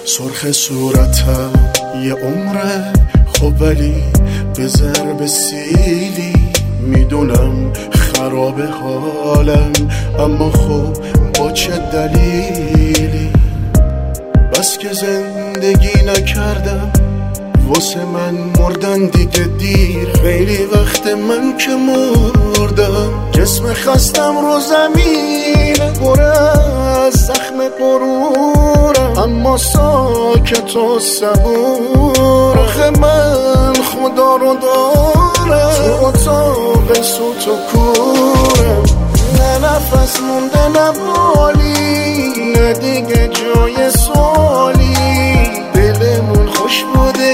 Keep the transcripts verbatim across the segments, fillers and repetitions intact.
سرخ صورتم یه عمره خب ولی به ضرب سیلی میدونم خراب حالم، اما خب با چه دلیلی؟ بس که زندگی نکردم واسه من مردن دیگه دیر، خیلی وقت من که مردم، جسم خستم رو زمین پر از زخم غرورم، اما ساکت و صبور. آخه من خدا رو دارم تو اتاق سوت و کورم، نه نفس مونده نه بالی، نه دیگه جای سوالی، دلمون خوش بوده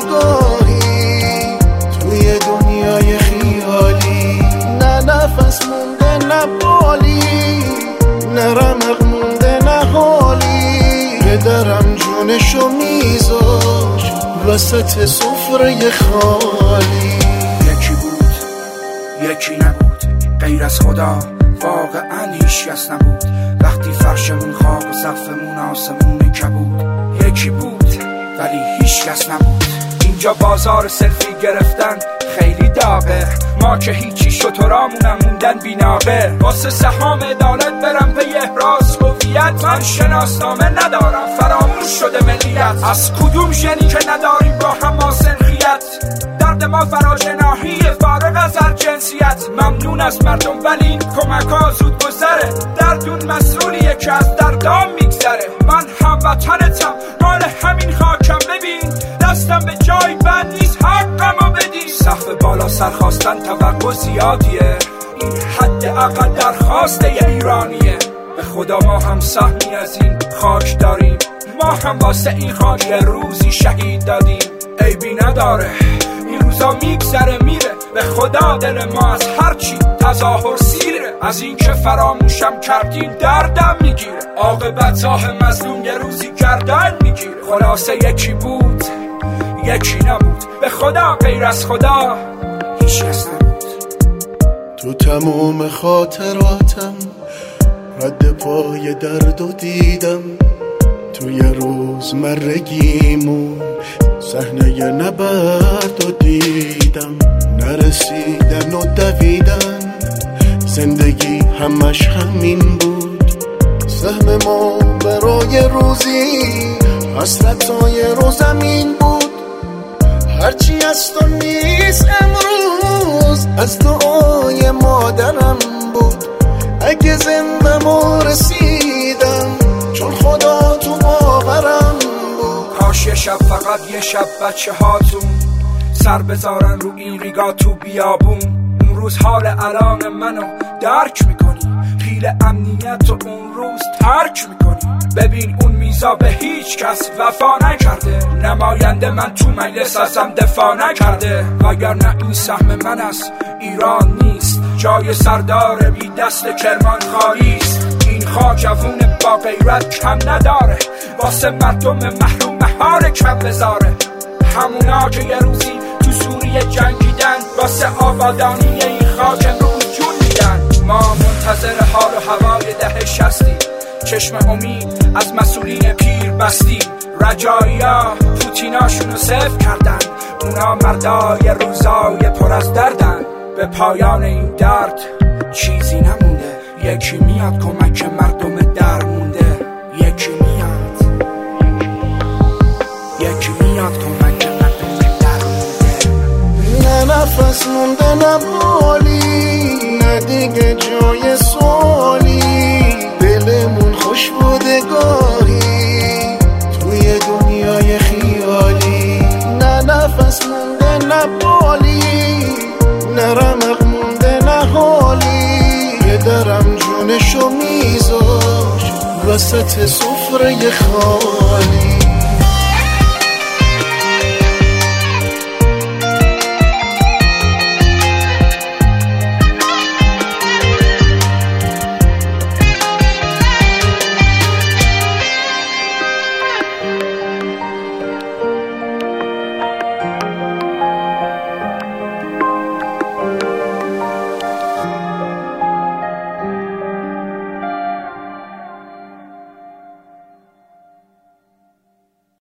گاهی توی دنیای خیالی، نه نفس مونده نه بالی، نه رمق مونده نه حالی، پدرم جونشو میذاش وسط سفره خالی. یکی بود یکی نبود غیر از خدا، واقعا هیچ کس نبود، وقتی فرشمون خاک و سقفمون آسمون کبود. یکی بود ولی هیچ کس نبود. اینجا بازار سلفی گرفتن خیلی داغه، ما که هیچی شترامونم موندن بیناقه، واسه سهام عدالت برم به احراز هویت، من شناسنامه ندارم فراموش شده ملیت، از کدوم ژنی که نداریم با هم ماسنخیت، درد ما فراجناهی فارغ از هر جنسیت، ممنون از مردم ولی این کمک ها زود گذره، دردون مسئولیه که از دردام میگذره، من هموطنتم مال همین خاکم، ببین دستم به جای بد نیست حقمو بدین، سقف بالا سرخواستن توقع زیادیه، این حد اقل درخواسته ایرانیه، به خدا ما هم سهمی از این خاک داریم، ما هم واسه این خاک روزی شهید دادیم، عیبی نداره این روزا میگذره میره، به خدا دل ما از هرچی تظاهر سیره، از این که فراموشم کردین دردم میگیره، عاقبت آه مظلوم یه روزی گردن میگیره، خلاصه یکی بود یکی نبود، به خدا غیر از خدا هیچ کس نبود. تو تمام خاطراتم رد پای درد و دیدم، توی روزمرگیمون صحنه نبرد و دیدم، نرسیدن و دویدن زندگی همش همین بود، سهم ما برای روزی حسرتای رو زمین بود، هرچی از تو نیست امروز از دعای مادرم بود، اگه زنده ما رسیدم چون خدا تو باورم بود، کاش یه شب فقط یه شب بچه هاتون سر بذارن رو این ریگا تو بیابون، اون روز حال الان منو درک میکنی، خیل امنیت و اون روز ترک میکنی، ببین اون میزا به هیچ کس وفا نکرده، نماینده من تو مجلس ازم دفاع نکرده، وگرنه این سهم من از ایران نیست، جای سردار بی دست کرمان خالیست، این خاک جوون با غیرت کم نداره، واسه مردم محروم مهار کم بذاره، همونا که یه روزی تو سوریه جنگیدن واسه آبادانی این خاک امروز جون میدن، ما منتظر حال و هوای دهه شستیم، چشم امید از مسئولین پیر بستیم، رجایی ها پوتیناشونو صفر کردن، اونا مردای روزای پر از دردن، به پایان این درد چیزی نمونده، یکی میاد کمک مردم درمونده، یکی میاد یکی میاد کمک مردم درمونده، نه نفس مونده نه بالی، نه دیگه جای سوالی، دلمون خوش بوده گاهی توی دنیای خیالی، نه نفس مونده نه بالی، نه رمق مونده نه حالی، پدرم جونشو میذاش وسط سفره خالی.